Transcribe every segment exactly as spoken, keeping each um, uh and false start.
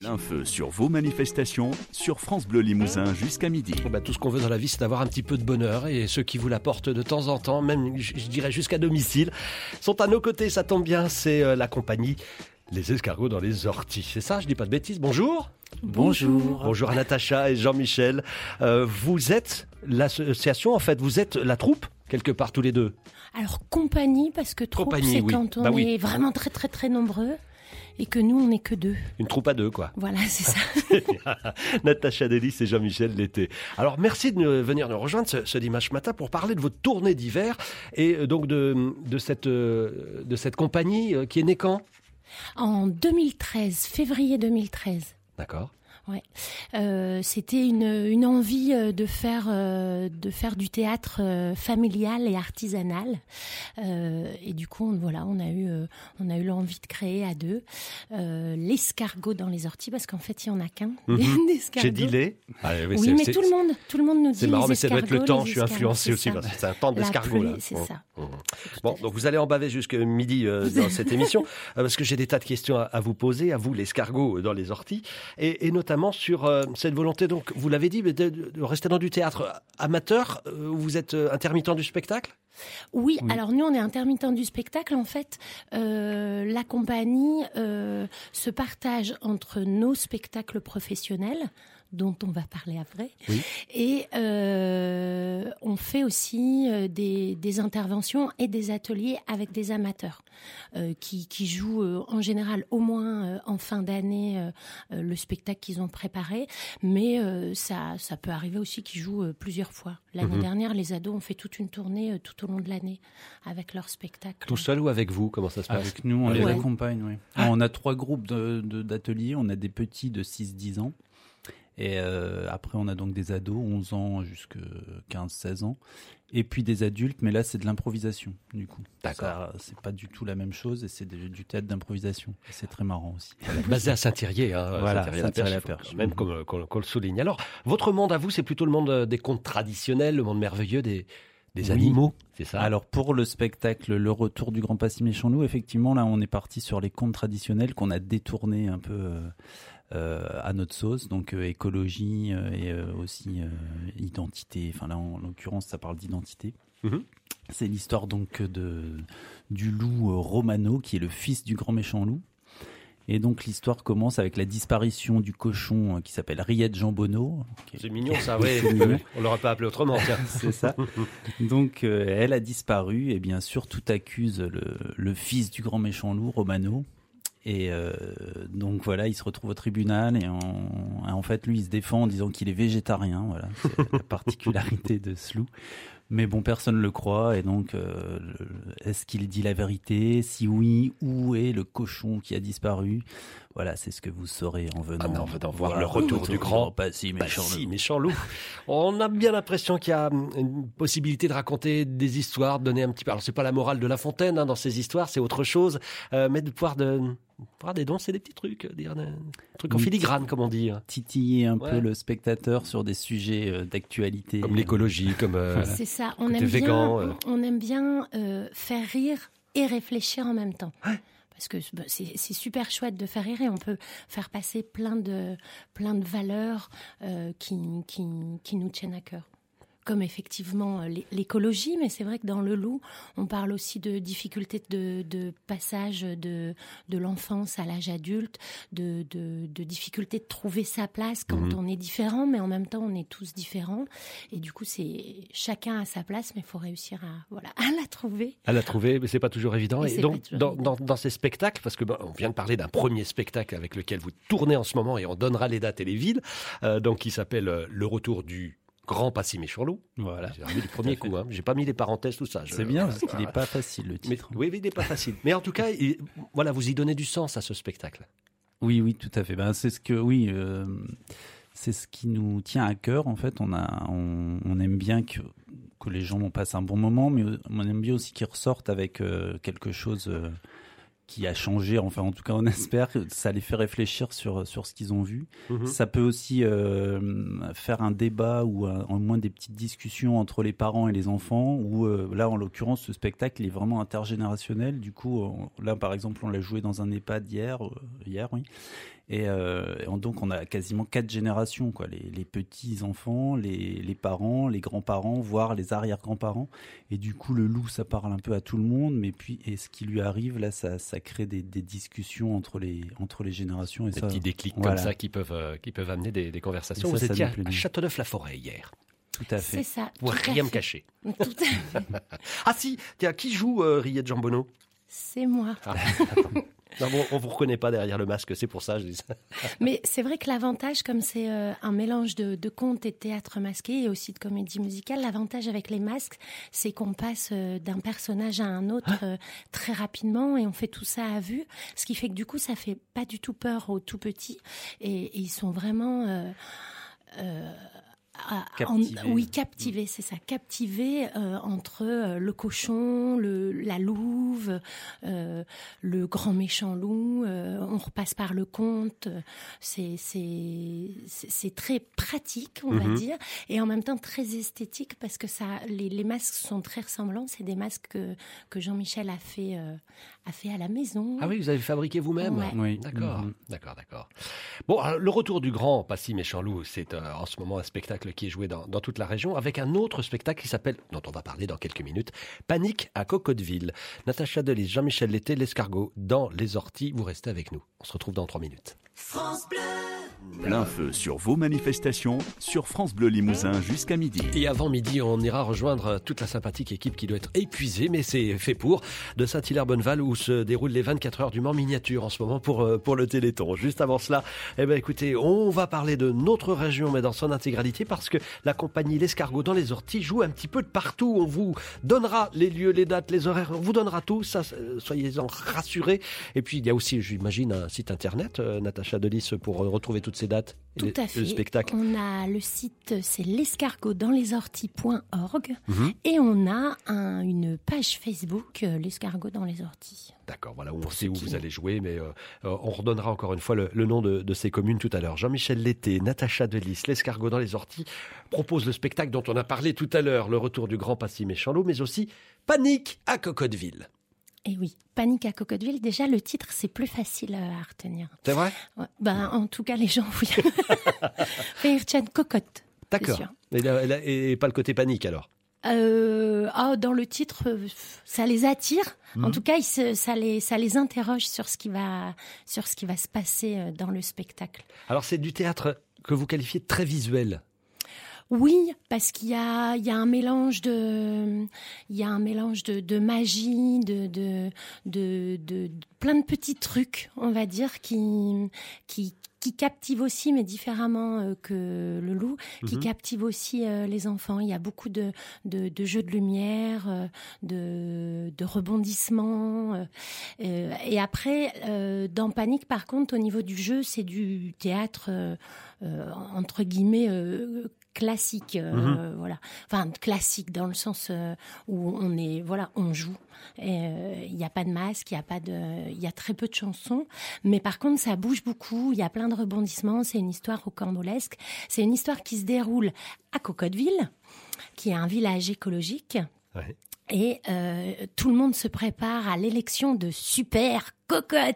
L'info sur vos manifestations sur France Bleu Limousin jusqu'à midi. Bah, tout ce qu'on veut dans la vie, c'est d'avoir un petit peu de bonheur, et ceux qui vous l'apportent de temps en temps, même je dirais jusqu'à domicile, sont à nos côtés. Ça tombe bien, c'est euh, la compagnie Les Escargots dans les Orties. C'est ça, je dis pas de bêtises. Bonjour. Bonjour. Bonjour à Natacha et Jean-Michel. Euh, vous êtes l'association, en fait, vous êtes la troupe quelque part tous les deux. Alors compagnie, parce que troupe, Compagnie, c'est oui. quand on Bah oui. est vraiment très très très nombreux. Et que nous, on n'est que deux. Une troupe à deux, quoi. Voilà, c'est ça. Natacha Delis et Jean-Michel l'été. Alors, merci de nous- venir nous rejoindre ce, ce dimanche matin pour parler de votre tournée d'hiver et euh, donc de, de, cette, euh, de cette compagnie euh, qui est née quand ? En deux mille treize, février deux mille treize. D'accord. Ouais. Euh, c'était une, une envie euh, de faire, euh, de faire du théâtre euh, familial et artisanal. Euh, et du coup, on, voilà, on a eu, euh, on a eu l'envie de créer à deux euh, l'escargot dans les orties, parce qu'en fait, il y en a qu'un. Mhm. d'escargot. J'ai dit les. Ah, oui, Oui, c'est- mais c'est- tout le monde, tout le monde nous dit. C'est marrant, les mais ça doit être le escargots, temps. les Je suis escargots, influencé c'est aussi. ça. Parce que c'est un temps La d'escargot, pluie, là. c'est Bon. ça. Bon. Tout Bon, à fait donc vous allez en baver jusqu'à midi euh, dans cette émission, euh, parce que j'ai des tas de questions à, à vous poser, à vous, l'escargot euh, dans les orties, et, et notamment sur euh, cette volonté, donc, vous l'avez dit, mais de, de rester dans du théâtre amateur. euh, Vous êtes euh, intermittent du spectacle ? Oui, Oui. alors nous on est intermittent du spectacle. En fait, euh, la compagnie euh, se partage entre nos spectacles professionnels, dont on va parler après, Oui. et euh, on fait aussi euh, des, des interventions et des ateliers avec des amateurs euh, qui, qui jouent euh, en général au moins euh, en fin d'année euh, euh, le spectacle qu'ils ont préparé, mais euh, ça, ça peut arriver aussi qu'ils jouent euh, plusieurs fois. L'année Mhm. dernière, les ados ont fait toute une tournée euh, tout au long de l'année avec leur spectacle. Tout seul ou avec vous ? Comment ça se passe ? Avec nous, on Allez, les ouais. accompagne, oui. Ah. On a trois groupes de, de- d'ateliers. On a des petits de six dix ans. Et euh, après, on a donc des ados, onze ans jusqu'à quinze seize ans. Et puis des adultes, mais là, c'est de l'improvisation, du coup. D'accord. Ça, c'est pas du tout la même chose, et c'est de- du théâtre d'improvisation. Et c'est très marrant aussi. Basé à Saint-Thierry, hein, Voilà, Saint-Thierry-la-Perche, Saint-Thierry-la-Perche. il faut même qu'on qu'on- qu'on le souligne. Alors, votre monde à vous, c'est plutôt le monde euh, des contes traditionnels, le monde merveilleux des, des Oui. animaux, c'est ça ? Alors pour le spectacle Le Retour du Grand Passy Méchant Loup, effectivement là on est parti sur les contes traditionnels qu'on a détournés un peu euh, euh, à notre sauce, donc euh, écologie euh, et euh, aussi euh, identité. Enfin là en l'occurrence ça parle d'identité. Mhm. C'est l'histoire donc de du loup euh, Romano qui est le fils du grand méchant loup. Et donc l'histoire commence avec la disparition du cochon euh, qui s'appelle Riette Jambonneau. qui est- C'est mignon ça, oui. C'est mignon. On l'aurait pas appelé autrement, tiens. C'est ça. Donc, euh, elle a disparu et bien sûr, tout accuse le, le fils du grand méchant loup, Romano. Et euh, donc voilà, il se retrouve au tribunal et en, en fait, lui, il se défend en disant qu'il est végétarien. Voilà, c'est la particularité de ce loup. Mais bon, personne ne le croit et donc, euh, le- est-ce qu'il dit la vérité ? Si oui, où est le cochon qui a disparu ? Voilà, c'est ce que vous saurez en venant. Ah non, en venant voir Voilà, le retour du grand Passy Bah, Méchant si, Loup. méchant loup. On a bien l'impression qu'il y a hum, une possibilité de raconter des histoires, de donner un petit peu. Alors c'est pas la morale de La Fontaine hein, dans ces histoires, c'est autre chose, euh, mais de pouvoir de pouvoir dénoncer des petits trucs, euh, dire des trucs en Oui. filigrane comme on dit, hein. Titiller un Ouais. peu le spectateur sur des sujets euh, d'actualité. Comme l'écologie, comme euh, C'est ça, on Côté aime, végan, bien, euh. on, on aime bien euh, faire rire et réfléchir en même temps. Parce que bah, c'est c'est super chouette de faire rire et on peut faire passer plein de, plein de valeurs euh, qui, qui, qui nous tiennent à cœur. Comme effectivement euh, l'é- l'écologie, mais c'est vrai que dans Le Loup, on parle aussi de difficultés de, de passage de, de l'enfance à l'âge adulte, de, de, de difficultés de trouver sa place quand Mhm. on est différent, mais en même temps on est tous différents. Et du coup, c'est chacun à sa place, mais il faut réussir à, voilà, à la trouver. à la trouver, mais c'est pas toujours évident. Et Et c'est donc pas toujours dans, évident. dans, dans ces spectacles, parce que ben, on vient de parler d'un premier spectacle avec lequel vous tournez en ce moment et on donnera les dates et les villes, euh, donc qui s'appelle euh, Le Retour du Grand Passy Méchant Loup. Voilà. J'ai remis du premier coup, hein. J'ai pas mis les parenthèses, tout ça. Je- C'est bien parce qu'il n'est pas facile le Mais, titre. oui, oui, il n'est pas facile. Mais en tout cas, il- voilà, vous y donnez du sens à ce spectacle. Oui, oui, tout à fait. Ben, c'est ce que, oui, euh, c'est ce qui nous tient à cœur. En fait, on a, on, on aime bien que que les gens passent un bon moment, mais on aime bien aussi qu'ils ressortent avec euh, quelque chose euh, qui a changé. Enfin, en tout cas, on espère que ça les fait réfléchir sur sur ce qu'ils ont vu. Mhm. Ça peut aussi euh, faire un débat ou un- au moins des petites discussions entre les parents et les enfants. Où euh, là, en l'occurrence, ce spectacle est vraiment intergénérationnel. Du coup, on- là, par exemple, on l'a joué dans un EHPAD hier, euh, hier, oui. Et, euh, et on, donc on a quasiment quatre générations, quoi. Les, les petits enfants, les, les parents, les grands-parents, voire les arrière-grands-parents. Et du coup, le loup, ça parle un peu à tout le monde, mais puis et ce qui lui arrive là, ça, ça crée des, des discussions entre les entre les générations. Et des ça, petits déclics voilà. comme ça qui peuvent euh, qui peuvent amener des, des conversations. Et ça, Vous ça étiez nous à, plaît à bien. Châteauneuf-la-Forêt hier. Tout à fait. C'est ça. Pour tout à rien me fait. cacher. Tout à fait. Ah si, tiens, qui joue euh, Riette Jambonneau? C'est moi. Ah. Non, bon, on vous reconnaît pas derrière le masque, c'est pour ça je dis ça. Mais c'est vrai que l'avantage, comme c'est euh, un mélange de, de contes et théâtre masqué et aussi de comédie musicale, l'avantage avec les masques, c'est qu'on passe euh, d'un personnage à un autre euh, très rapidement et on fait tout ça à vue, ce qui fait que du coup ça fait pas du tout peur aux tout petits et, et ils sont vraiment euh, euh, à- Captivés. en- oui, captivés, c'est ça, captivés euh, entre euh, le cochon, le, la louve, euh, le grand méchant loup. euh, on repasse par le conte. C'est c'est c'est c'est très pratique, on Mhm. va dire, et en même temps très esthétique parce que ça, les, les masques sont très ressemblants. C'est des masques que que Jean-Michel a fait euh, a fait à la maison. Ah oui, vous avez fabriqué vous-même. Ouais. Oui. D'accord, Mhm. d'accord, d'accord. Bon, alors, le retour du grand Pas si méchant loup, c'est euh, en ce moment un spectacle qui est joué dans, dans toute la région, avec un autre spectacle qui s'appelle, dont on va parler dans quelques minutes, Panique à Cocotteville. Natacha Delis, Jean-Michel Lété, l'escargot dans les orties. Vous restez avec nous. On se retrouve dans trois minutes. Plein feu sur vos manifestations sur France Bleu Limousin jusqu'à midi. Et avant midi, on ira rejoindre toute la sympathique équipe qui doit être épuisée, mais c'est fait pour, de Saint-Hilaire-Bonneval où se déroulent les vingt-quatre heures du Mans miniature en ce moment pour, euh, pour le Téléthon. Juste avant cela, eh ben, écoutez, on va parler de notre région, mais dans son intégralité, parce que la compagnie L'Escargot dans les Orties joue un petit peu de partout. On vous donnera les lieux, les dates, les horaires, on vous donnera tout, ça, euh, soyez-en rassurés. Et puis, il y a aussi, j'imagine, un site internet, euh, Natacha Delis, pour euh, retrouver toutes ces dates. Et Tout les- à fait. Le spectacle. On a le site, c'est l'escargot dans les orties point org Mhm. et on a un- une page Facebook, euh, l'escargot dans les orties. D'accord, voilà, on Pour sait où ceux qui- vous allez jouer, mais euh, euh, on redonnera encore une fois le, le nom de, de ces communes tout à l'heure. Jean-Michel Lété, Natacha Delis, l'Escargot dans les Orties propose le spectacle dont on a parlé tout à l'heure, le retour du grand Pas si méchant loup, mais aussi Panique à Cocotteville. Et oui, Panique à Cocotteville, déjà le titre c'est plus facile euh, à retenir. C'est vrai? Ouais. Ben, en tout cas les gens, oui. Rire tienne cocotte. D'accord. sûr. Et, là- et là- et pas le côté panique alors? Euh, ah, dans le titre, euh, ça les attire. Mhm. En tout cas, ils se- ça, les, ça les interroge sur ce qui va, sur ce qui va se passer euh, dans le spectacle. Alors c'est du théâtre que vous qualifiez de très visuel. Oui, parce qu'il y a, il y a un mélange de, il y a un mélange de, de magie, de, de, de, de, de plein de petits trucs, on va dire, qui, qui, qui captivent aussi, mais différemment euh, que le loup, qui Mhm. captivent aussi euh, les enfants. Il y a beaucoup de, de, de jeux de lumière, euh, de, de rebondissements. euh, euh, et après, euh, dans Panique, par contre, au niveau du jeu, c'est du théâtre euh, euh, entre guillemets euh, classique, euh, Mhm. voilà. Enfin classique dans le sens euh, où on est, voilà, on joue. Il n'y a pas de masque, il y a pas de, il y a très peu de chansons, mais par contre ça bouge beaucoup. Il y a plein de rebondissements. C'est une histoire rocambolesque. C'est une histoire qui se déroule à Cocotteville, qui est un village écologique. Ouais. Et euh, tout le monde se prépare à l'élection de super cocotte.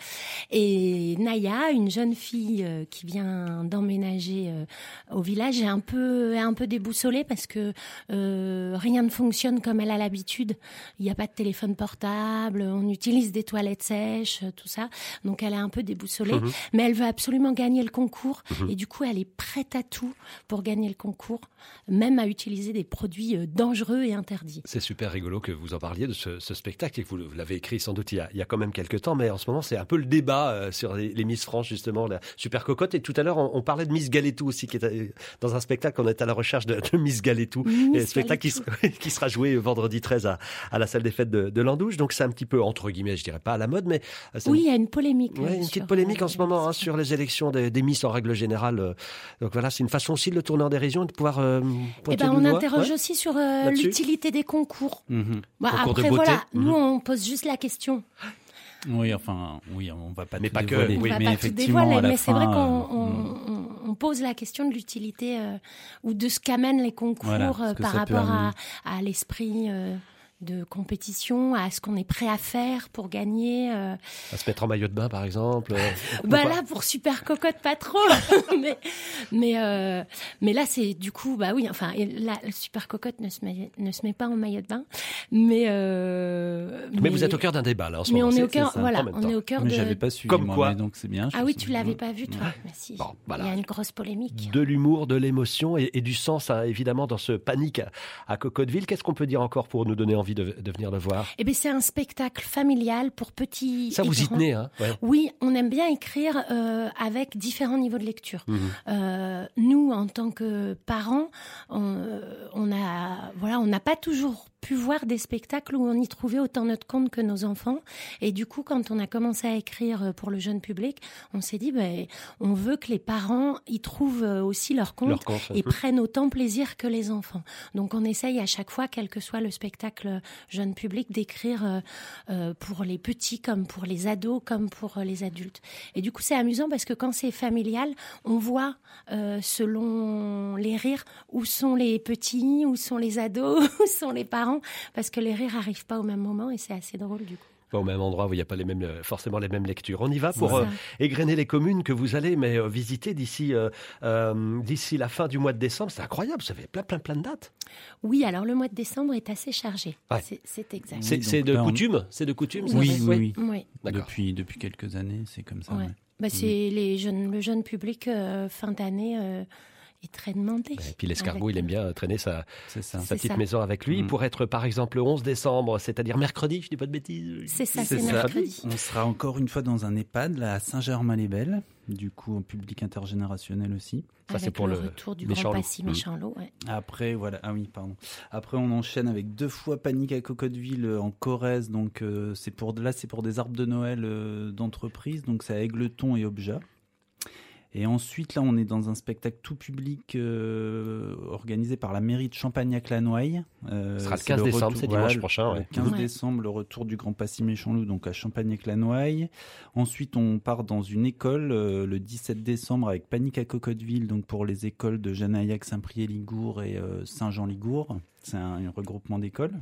Et Naya, une jeune fille euh, qui vient d'emménager euh, au village, est un peu, est un peu déboussolée parce que euh, rien ne fonctionne comme elle a l'habitude. Il n'y a pas de téléphone portable, on utilise des toilettes sèches, tout ça. Donc elle est un peu déboussolée, Mhm. mais elle veut absolument gagner le concours. Mhm. Et du coup, elle est prête à tout pour gagner le concours, même à utiliser des produits euh, dangereux et interdits. C'est super rigolo que vous en parliez de ce, ce spectacle et que vous l'avez écrit sans doute il y, a, il y a quand même quelques temps, mais en ce moment c'est un peu le débat euh, sur les, les Miss France justement, la super cocotte. Et tout à l'heure on, on parlait de Miss Galétou aussi, qui est euh, dans un spectacle, on est à la recherche de, de Miss Galétou. Miss Et un spectacle qui, Galétou. sera- qui sera joué vendredi treize à, à la salle des fêtes de, de Landouche. Donc c'est un petit peu entre guillemets, je dirais pas à la mode, mais euh, c'est Oui, il y a une polémique. Ouais, euh, une sur, petite polémique euh, en ce moment hein, sur les élections des, des Miss en règle générale. euh. Donc voilà, c'est une façon aussi de le tourner en dérision et de pouvoir euh, Eh pointer ben, du on doigt. interroge Ouais. aussi sur euh, Là-dessus. l'utilité des concours. Mhm. Bah, Concours de après, beauté. voilà, Mhm. nous, on pose juste la question. Oui, enfin, oui, on va pas Mais tout pas que, dévoiler. oui. On va mais pas tout effectivement, dévoiler, à la mais c'est fin, vrai qu'on euh, on, mm. on- on pose la question de l'utilité euh, ou de ce qu'amènent les concours Voilà, euh, ce que par ça peut rapport à, amener. à l'esprit euh, de compétition, à ce qu'on est prêt à faire pour gagner. Euh... À se mettre en maillot de bain, par exemple. Euh, bah là, pour Super Cocotte, pas trop. mais mais euh, mais là, c'est du coup, bah oui. Enfin, et là, Super Cocotte ne se met ne se met pas en maillot de bain, mais euh, mais, mais vous êtes au cœur d'un débat là en ce mais moment. Mais on est au cœur, voilà, on est au cœur mais de. J'avais pas suivi. Comme moi, quoi. mais donc c'est bien. Ah oui, tu l'avais pas vu, toi. Mais si. Bon, voilà. Il y a une grosse polémique. De l'humour, de l'émotion et, et du sens, hein, évidemment, dans ce Panique à, à Cocotteville. Qu'est-ce qu'on peut dire encore pour nous donner envie de, de venir le voir? Eh bien, c'est un spectacle familial pour petits. Ça, vous y tenez, hein? Ouais. Oui, on aime bien écrire euh, avec différents niveaux de lecture. Mmh. Euh, nous, en tant que parents, on, on a, voilà, on n'a pas toujours pu voir des spectacles où on y trouvait autant notre compte que nos enfants. Et du coup, quand on a commencé à écrire pour le jeune public, on s'est dit, ben, on veut que les parents y trouvent aussi leur compte, leur compte et mmh. prennent autant plaisir que les enfants. Donc, on essaye à chaque fois, quel que soit le spectacle jeune public, d'écrire euh, euh, pour les petits comme pour les ados, comme pour les adultes. Et du coup, c'est amusant parce que quand c'est familial, on voit, euh, selon les rires, où sont les petits, où sont les ados, où sont les parents, parce que les rires n'arrivent pas au même moment et c'est assez drôle du coup. Pas au même endroit où il n'y a pas les mêmes, forcément les mêmes lectures. On y va pour euh, égrener les communes que vous allez mais, euh, visiter d'ici, euh, euh, d'ici la fin du mois de décembre. C'est incroyable, vous avez plein, plein, plein de dates. Oui, alors le mois de décembre est assez chargé. Ouais. C'est, c'est exact. C'est, oui, c'est de on... coutume C'est de coutume Oui, oui, oui. oui. oui. Depuis, depuis quelques années, c'est comme ça. Ouais. Ouais. Bah, c'est mmh. les jeunes, le jeune public, euh, fin d'année... Euh, est très demandé. Et puis l'escargot, avec... il aime bien traîner sa, c'est ça. sa c'est petite ça. maison avec lui. Mmh. Pour être, par exemple, le onze décembre, c'est-à-dire mercredi, je dis pas de bêtises. C'est ça, c'est, c'est ça. mercredi. On sera encore une fois dans un EHPAD, là, à Saint-Germain-les-Belles, du coup, en public intergénérationnel aussi. Ça, avec c'est pour le, le retour du Grand Passy Méchanlot. Ouais. Après, voilà. Ah oui, pardon. Après, on enchaîne avec deux fois Panique à Cocotteville en Corrèze. Donc, euh, c'est pour, là, c'est pour des arbres de Noël euh, d'entreprise. Donc, c'est à Égletons et Objat. Et ensuite, là, on est dans un spectacle tout public euh, organisé par la mairie de Champagnac-la-Noaille. Euh, Ce sera le quinze le décembre, retour, c'est dimanche voilà, prochain. Ouais. Le quinze ouais. décembre, le retour du Grand Passy Méchanloup, donc à Champagnac-la-Noaille. Ensuite, on part dans une école euh, le dix-sept décembre avec Panique à Cocotteville, donc pour les écoles de Janaillac, Saint-Priest-Ligour et euh, Saint-Jean-Ligour. C'est un, un regroupement d'écoles.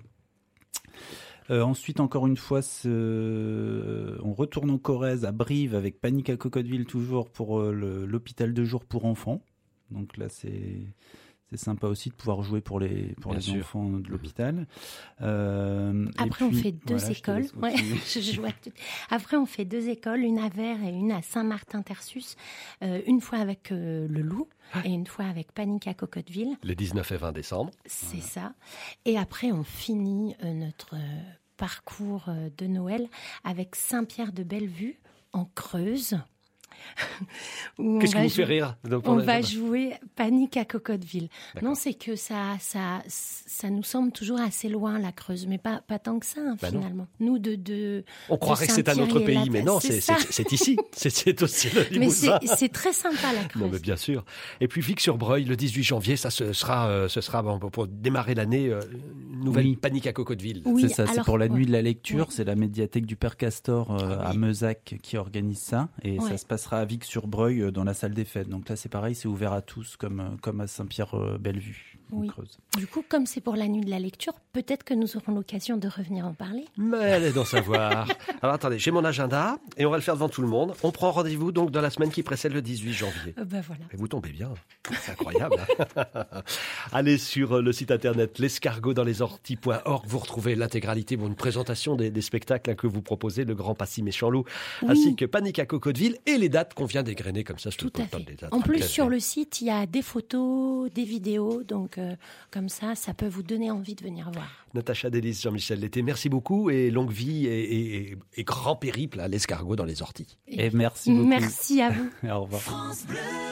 Euh, ensuite, encore une fois, ce... on retourne en Corrèze, à Brive, avec Panique à Cocotteville, toujours pour euh, le, l'hôpital de jour pour enfants. Donc là, c'est, c'est sympa aussi de pouvoir jouer pour les, pour les enfants de l'hôpital. Euh, Après, et puis, on fait deux voilà, écoles. Je ouais, je, je vois tout. Après, on fait deux écoles, une à Vers et une à Saint-Martin-Tersus. Euh, une fois avec euh, le Loup. Et une fois avec Panique à Cocotteville. Les dix-neuf et vingt décembre. C'est voilà. ça. Et après, on finit euh, notre euh, parcours euh, de Noël avec Saint-Pierre-de-Bellevue en Creuse. Qu'est-ce qui vous fait rire? Donc, on, on va jouer Panique à Cocotteville. D'accord. Non, c'est que ça, ça, ça nous semble toujours assez loin, la Creuse, mais pas, pas tant que ça, hein, bah finalement. Non. Nous, de, de On de croirait que c'est un autre pays, mais non, c'est, c'est, c'est, c'est ici. C'est, c'est aussi le Limousin. Mais c'est, c'est très sympa, la Creuse. Non, mais bien sûr. Et puis, Vic-sur-Breuil, le dix-huit janvier, ça ce sera, euh, ce sera bon, pour démarrer l'année, euh, une nouvelle oui. Panique à Cocotteville. Oui, c'est ça, alors, c'est pour la ouais. nuit de la lecture. Ouais. C'est la médiathèque du Père Castor euh, ah, oui. à Meuzac qui organise ça. Et ouais. ça se passera à Vic-sur-Breuil dans la salle des fêtes. Donc là, c'est pareil, c'est ouvert à tous, comme, comme à Saint-Pierre-Bellevue. Oui. Creuse. Du coup, comme c'est pour la nuit de la lecture, peut-être que nous aurons l'occasion de revenir en parler. Mais allez donc savoir. Alors attendez, j'ai mon agenda et on va le faire devant tout le monde. On prend rendez-vous donc dans la semaine qui précède le dix-huit janvier. Euh, ben voilà. Et vous tombez bien. C'est incroyable. Hein. Allez sur le site internet l'escargot dans les orties point org. Vous retrouvez l'intégralité, bon, une présentation des, des spectacles que vous proposez, le Grand Passy Méchanloup, oui. ainsi que Panique à Cocotteville et les dates qu'on vient d'égrener comme ça. Je tout à fait. Des dates en plus, sur le site, il y a des photos, des vidéos, donc euh, comme ça, ça peut vous donner envie de venir voir. Natacha Delis, Jean-Michel Lété, merci beaucoup et longue vie et, et, et grand périple à l'escargot dans les orties. Et merci beaucoup. Merci à vous. Au revoir. France Bleu.